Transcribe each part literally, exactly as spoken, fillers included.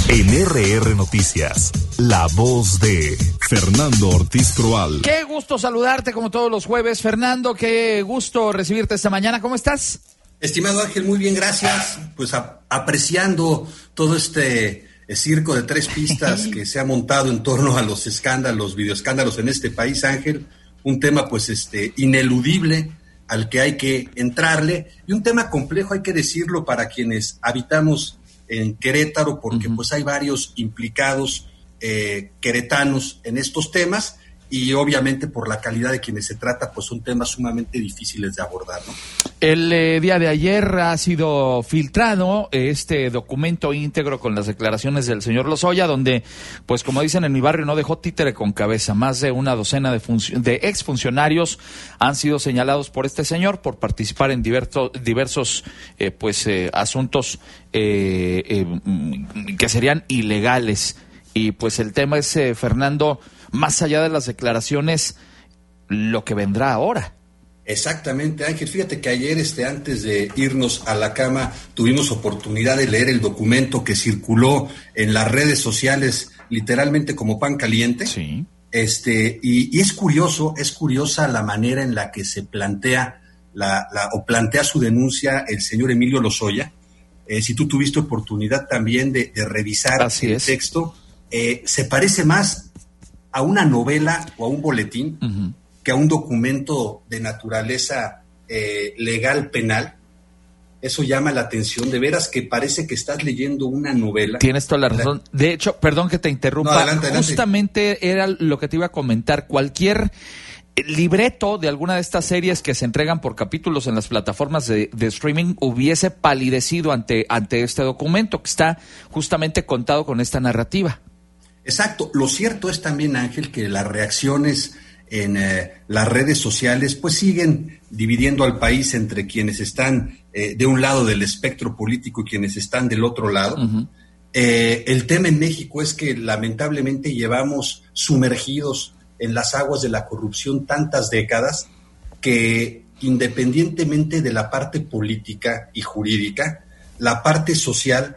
En R R Noticias, la voz de Fernando Ortiz Proal. Qué gusto saludarte como todos los jueves, Fernando. Qué gusto recibirte esta mañana. ¿Cómo estás? Estimado Ángel, muy bien, gracias. Pues a, apreciando todo este eh, circo de tres pistas que se ha montado en torno a los escándalos, videoescándalos en este país, Ángel. Un tema pues este ineludible al que hay que entrarle y un tema complejo, hay que decirlo, para quienes habitamos en Querétaro, porque uh-huh. pues hay varios implicados eh, queretanos en estos temas y obviamente por la calidad de quienes se trata, pues son temas sumamente difíciles de abordar, ¿no? El eh, día de ayer ha sido filtrado este documento íntegro con las declaraciones del señor Lozoya, donde, pues como dicen en mi barrio, no dejó títere con cabeza. Más de una docena de, func- de exfuncionarios han sido señalados por este señor por participar en diverso, diversos eh, pues eh, asuntos eh, eh, que serían ilegales. Y pues el tema es, eh, Fernando, más allá de las declaraciones, lo que vendrá ahora. Exactamente, Ángel. Fíjate que ayer, este, antes de irnos a la cama, tuvimos oportunidad de leer el documento que circuló en las redes sociales, literalmente como pan caliente. Sí. Este, y, y es curioso, es curiosa la manera en la que se plantea la, la o plantea su denuncia el señor Emilio Lozoya. Eh, si tú tuviste oportunidad también de, de revisar Así el es. texto, eh, se parece más a una novela o a un boletín uh-huh. que a un documento de naturaleza eh, legal penal. Eso llama la atención, de veras que parece que estás leyendo una novela. Tienes toda la razón. De hecho, perdón que te interrumpa, no, adelante, adelante. Justamente era lo que te iba a comentar. Cualquier libreto de alguna de estas series que se entregan por capítulos en las plataformas de, de streaming hubiese palidecido ante, ante este documento que está justamente contado con esta narrativa. Exacto. Lo cierto es también, Ángel, que las reacciones en eh, las redes sociales pues siguen dividiendo al país entre quienes están eh, de un lado del espectro político y quienes están del otro lado. Uh-huh. Eh, el tema en México es que lamentablemente llevamos sumergidos en las aguas de la corrupción tantas décadas que, independientemente de la parte política y jurídica, la parte social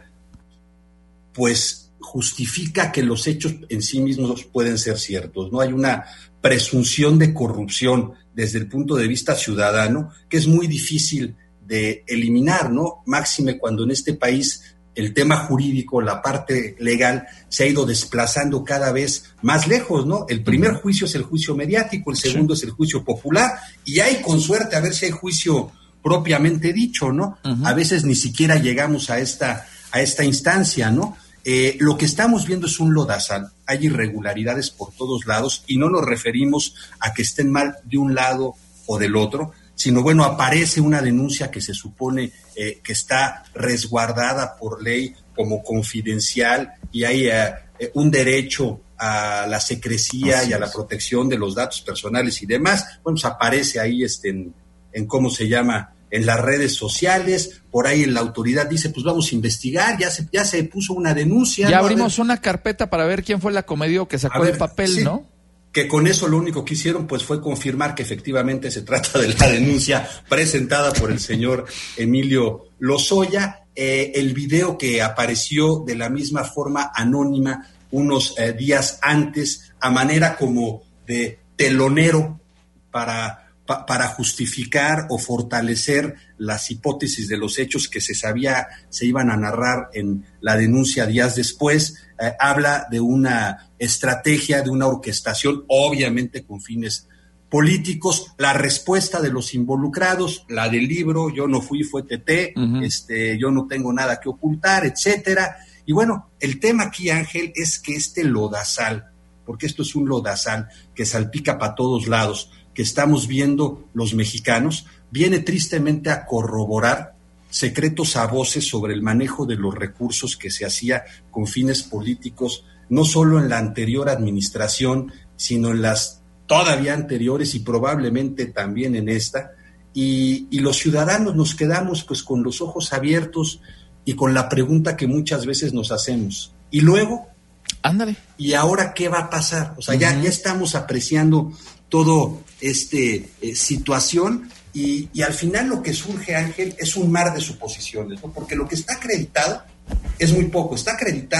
pues justifica que los hechos en sí mismos pueden ser ciertos, ¿no? Hay una presunción de corrupción desde el punto de vista ciudadano que es muy difícil de eliminar, ¿no? Máxime cuando en este país el tema jurídico, la parte legal, se ha ido desplazando cada vez más lejos, ¿no? El primer juicio es el juicio mediático, el segundo sí. es el juicio popular, y hay con suerte a ver si hay juicio propiamente dicho, ¿no? Uh-huh. A veces ni siquiera llegamos a esta, a esta instancia, ¿no? Eh, lo que estamos viendo es un lodazal, hay irregularidades por todos lados y no nos referimos a que estén mal de un lado o del otro, sino bueno, aparece una denuncia que se supone eh, que está resguardada por ley como confidencial y hay eh, un derecho a la secrecía Así y a la es. protección de los datos personales y demás. Bueno, pues aparece ahí este en, en cómo se llama en las redes sociales, por ahí la autoridad dice, pues vamos a investigar, ya se ya se puso una denuncia. Ya ¿no? abrimos ver, una carpeta para ver quién fue el acomedio que sacó ver, el papel, sí, ¿no? Que con eso lo único que hicieron pues fue confirmar que efectivamente se trata de la denuncia presentada por el señor Emilio Lozoya. Eh, el video que apareció de la misma forma anónima unos eh, días antes, a manera como de telonero para... para justificar o fortalecer las hipótesis de los hechos que se sabía se iban a narrar en la denuncia días después, eh, habla de una estrategia, de una orquestación, obviamente con fines políticos. La respuesta de los involucrados, la del libro, yo no fui, fue Teté, uh-huh. este, yo no tengo nada que ocultar, etcétera. Y bueno, el tema aquí, Ángel, es que este lodazal, porque esto es un lodazal que salpica para todos lados, que estamos viendo los mexicanos, viene tristemente a corroborar secretos a voces sobre el manejo de los recursos que se hacía con fines políticos, no solo en la anterior administración, sino en las todavía anteriores y probablemente también en esta, y, y los ciudadanos nos quedamos pues con los ojos abiertos y con la pregunta que muchas veces nos hacemos, y luego, ándale, ¿y ahora qué va a pasar? O sea, uh-huh. ya, ya estamos apreciando todo este eh, situación y, y al final lo que surge, Ángel, es un mar de suposiciones, ¿no? Porque lo que está acreditado es muy poco. Está acreditado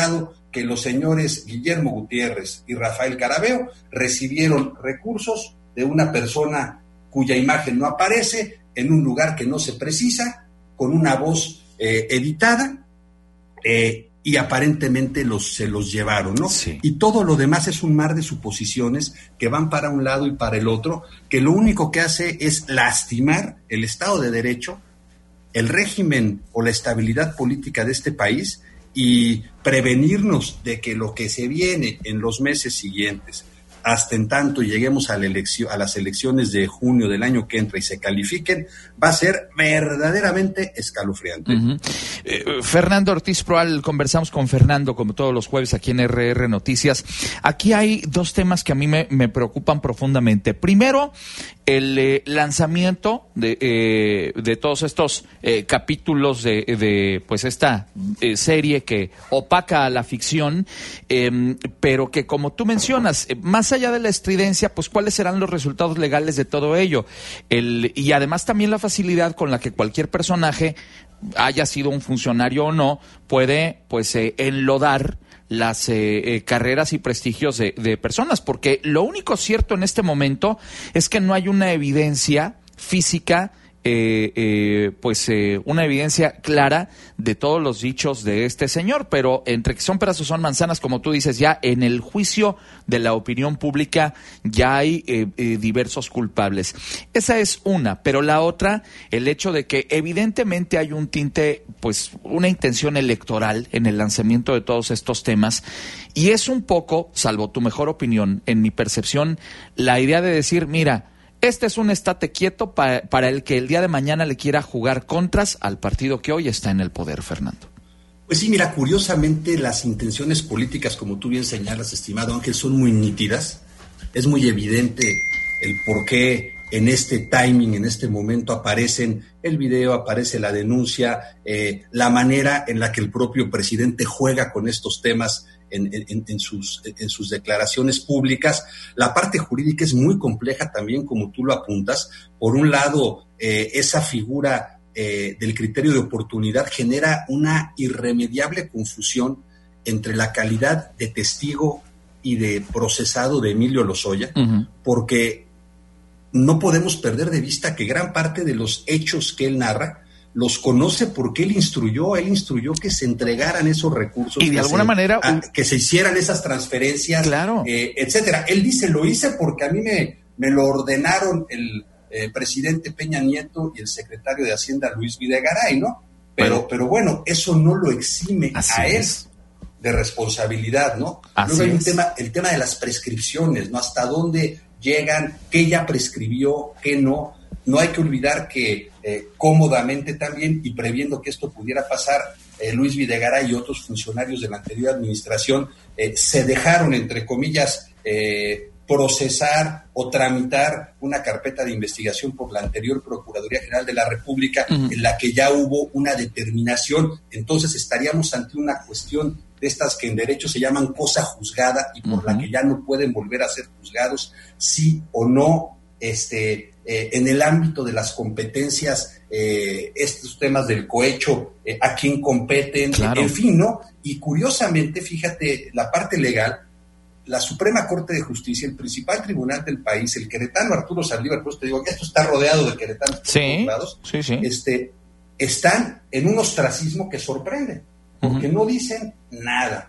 que los señores Guillermo Gutiérrez y Rafael Carabeo recibieron recursos de una persona cuya imagen no aparece, en un lugar que no se precisa, con una voz eh, editada, eh, y aparentemente los, se los llevaron, ¿no? Sí. Y todo lo demás es un mar de suposiciones que van para un lado y para el otro, que lo único que hace es lastimar el Estado de Derecho, el régimen o la estabilidad política de este país y prevenirnos de que lo que se viene en los meses siguientes, hasta en tanto lleguemos a, la elección, a las elecciones de junio del año que entra y se califiquen, va a ser verdaderamente escalofriante. Uh-huh. eh, Fernando Ortiz Proal, conversamos con Fernando como todos los jueves aquí en R R Noticias. Aquí hay dos temas que a mí me, me preocupan profundamente. Primero, el eh, lanzamiento de, eh, de todos estos eh, capítulos de, de pues esta eh, serie que opaca a la ficción, eh, pero que como tú mencionas, eh, más allá de la estridencia, pues cuáles serán los resultados legales de todo ello. El, y además también la facilidad con la que cualquier personaje, haya sido un funcionario o no, puede pues eh, enlodar las eh, eh, carreras y prestigios de, de personas, porque lo único cierto en este momento es que no hay una evidencia física, eh, eh, pues eh, una evidencia clara de todos los dichos de este señor, pero entre que son peras o son manzanas, como tú dices, ya en el juicio de la opinión pública ya hay eh, eh, diversos culpables. Esa es una, pero la otra, el hecho de que evidentemente hay un tinte, pues una intención electoral en el lanzamiento de todos estos temas, y es un poco, salvo tu mejor opinión, en mi percepción, la idea de decir, mira, este es un estate quieto para, para el que el día de mañana le quiera jugar contras al partido que hoy está en el poder, Fernando. Pues sí, mira, curiosamente las intenciones políticas, como tú bien señalas, estimado Ángel, son muy nítidas. Es muy evidente el por qué en este timing, en este momento aparecen el video, aparece la denuncia, eh, la manera en la que el propio presidente juega con estos temas en, en, en, sus, en sus declaraciones públicas. La parte jurídica es muy compleja también, como tú lo apuntas. Por un lado, eh, esa figura eh, del criterio de oportunidad genera una irremediable confusión entre la calidad de testigo y de procesado de Emilio Lozoya, uh-huh. porque no podemos perder de vista que gran parte de los hechos que él narra los conoce porque él instruyó, él instruyó que se entregaran esos recursos. Y de alguna se, manera... A, que se hicieran esas transferencias, claro. eh, etcétera. Él dice, lo hice porque a mí me, me lo ordenaron el eh, presidente Peña Nieto y el secretario de Hacienda Luis Videgaray, ¿no? Pero, bueno, pero bueno, eso no lo exime a él es. de responsabilidad, ¿no? Así Luego hay un es. tema, el tema de las prescripciones, ¿no? Hasta dónde llegan, qué ya prescribió, qué no. No hay que olvidar que eh, cómodamente también, y previendo que esto pudiera pasar, eh, Luis Videgaray y otros funcionarios de la anterior administración eh, se dejaron, entre comillas, eh, procesar o tramitar una carpeta de investigación por la anterior Procuraduría General de la República, uh-huh. en la que ya hubo una determinación. Entonces estaríamos ante una cuestión de estas que en derecho se llaman cosa juzgada y por uh-huh. la que ya no pueden volver a ser juzgados, sí o no, este, eh, en el ámbito de las competencias, eh, estos temas del cohecho, eh, a quién competen, claro. en fin, ¿no? Y curiosamente, fíjate, la parte legal, la Suprema Corte de Justicia, el principal tribunal del país, el queretano Arturo Saldívar, pues te digo que esto está rodeado de queretanos por sí, todos lados, sí, sí. Este, están en un ostracismo que sorprende, porque uh-huh. no dicen nada.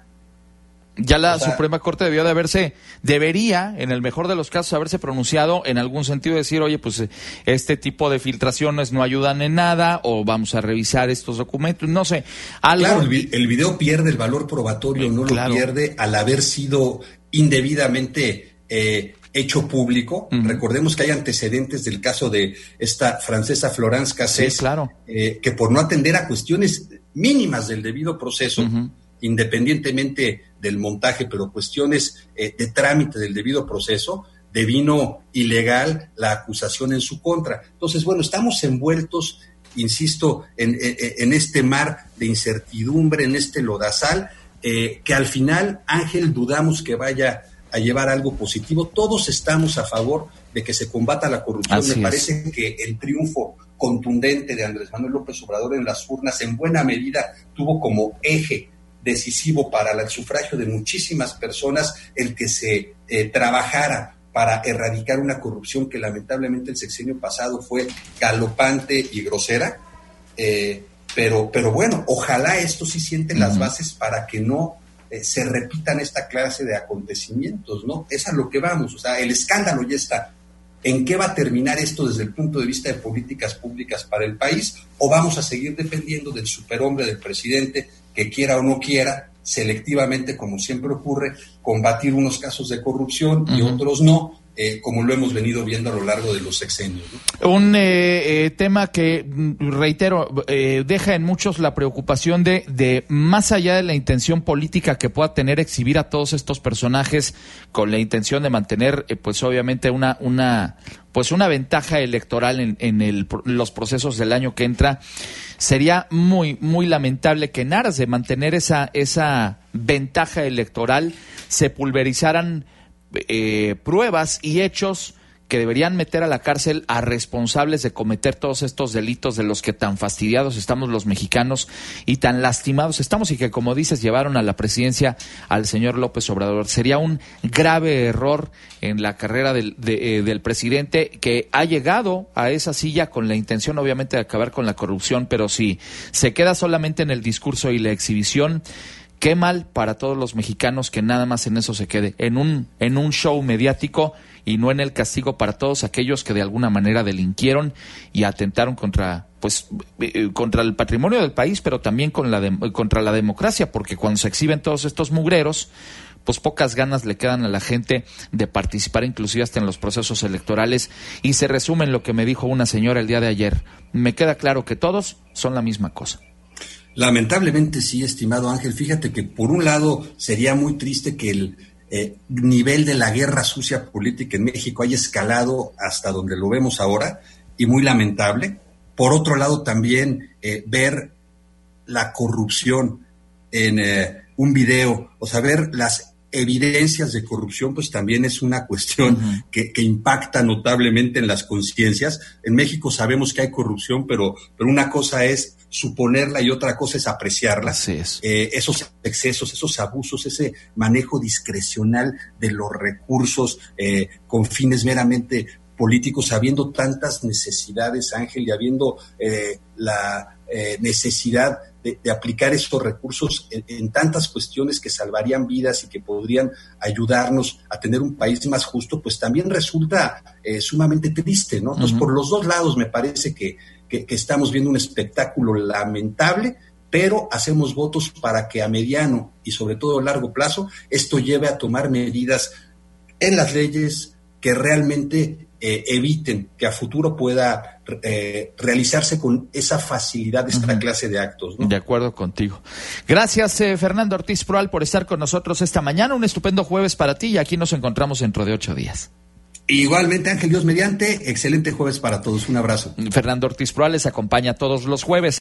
Ya la o sea, Suprema Corte debió de haberse, debería, en el mejor de los casos, haberse pronunciado en algún sentido, decir, oye, pues este tipo de filtraciones no ayudan en nada, o vamos a revisar estos documentos, no sé, algo. Claro, el, el video pierde el valor probatorio, no claro. lo pierde al haber sido indebidamente eh, hecho público. Uh-huh. Recordemos que hay antecedentes del caso de esta francesa Florence Cassés, sí, claro. eh, que por no atender a cuestiones mínimas del debido proceso, uh-huh. independientemente del montaje, pero cuestiones eh, de trámite del debido proceso, devino ilegal la acusación en su contra. Entonces, bueno, estamos envueltos, insisto, en, en, en este mar de incertidumbre, en este lodazal, eh, que al final, Ángel, dudamos que vaya a llevar algo positivo. Todos estamos a favor de que se combata la corrupción. Así Me es. parece que el triunfo contundente de Andrés Manuel López Obrador en las urnas, en buena medida, tuvo como eje decisivo para el sufragio de muchísimas personas el que se eh, trabajara para erradicar una corrupción que lamentablemente el sexenio pasado fue galopante y grosera, eh, pero, pero bueno, ojalá esto sí siente las bases para que no eh, se repitan esta clase de acontecimientos, ¿no? Es a lo que vamos, o sea, el escándalo ya está. ¿En qué va a terminar esto desde el punto de vista de políticas públicas para el país? ¿O vamos a seguir dependiendo del superhombre del presidente que quiera o no quiera, selectivamente, como siempre ocurre, combatir unos casos de corrupción y uh-huh. otros no, eh, como lo hemos venido viendo a lo largo de los sexenios, ¿no? Un eh, eh, tema que, reitero, eh, deja en muchos la preocupación de, de, más allá de la intención política que pueda tener exhibir a todos estos personajes con la intención de mantener, eh, pues obviamente una, una, pues una ventaja electoral en, en el, los procesos del año que entra. Sería muy, muy lamentable que en aras de mantener esa, esa ventaja electoral se pulverizaran eh, pruebas y hechos que deberían meter a la cárcel a responsables de cometer todos estos delitos de los que tan fastidiados estamos los mexicanos y tan lastimados estamos, y que, como dices, llevaron a la presidencia al señor López Obrador. Sería un grave error en la carrera del, de, eh, del presidente, que ha llegado a esa silla con la intención, obviamente, de acabar con la corrupción, pero si se queda solamente en el discurso y la exhibición, qué mal para todos los mexicanos que nada más en eso se quede, en un, en un show mediático, y no en el castigo para todos aquellos que de alguna manera delinquieron y atentaron contra, pues, eh, contra el patrimonio del país, pero también con la de, contra la democracia, porque cuando se exhiben todos estos mugreros, pues pocas ganas le quedan a la gente de participar, inclusive hasta en los procesos electorales. Y se resume en lo que me dijo una señora el día de ayer: me queda claro que todos son la misma cosa. Lamentablemente sí, estimado Ángel. Fíjate que por un lado sería muy triste que el eh, nivel de la guerra sucia política en México haya escalado hasta donde lo vemos ahora, y muy lamentable. Por otro lado también eh, ver la corrupción en eh, un video, o sea, ver las evidencias de corrupción, pues también es una cuestión uh-huh. que, que impacta notablemente en las conciencias. En México sabemos que hay corrupción, pero, pero una cosa es suponerla y otra cosa es apreciarla. Así es. Eh, esos excesos, esos abusos, ese manejo discrecional de los recursos eh, con fines meramente políticos, habiendo tantas necesidades, Ángel, y habiendo eh, la eh, necesidad de, de aplicar estos recursos en, en tantas cuestiones que salvarían vidas y que podrían ayudarnos a tener un país más justo, pues también resulta eh, sumamente triste, ¿no? Entonces, uh-huh. por los dos lados me parece que, que, que estamos viendo un espectáculo lamentable, pero hacemos votos para que a mediano y sobre todo a largo plazo esto lleve a tomar medidas en las leyes que realmente eh, eviten que a futuro pueda eh, realizarse con esa facilidad esta uh-huh. clase de actos, ¿no? De acuerdo contigo. Gracias, eh, Fernando Ortiz Proal, por estar con nosotros esta mañana. Un estupendo jueves para ti, y aquí nos encontramos dentro de ocho días. Igualmente, Ángel, Dios mediante, excelente jueves para todos. Un abrazo. Fernando Ortiz Proal les acompaña todos los jueves.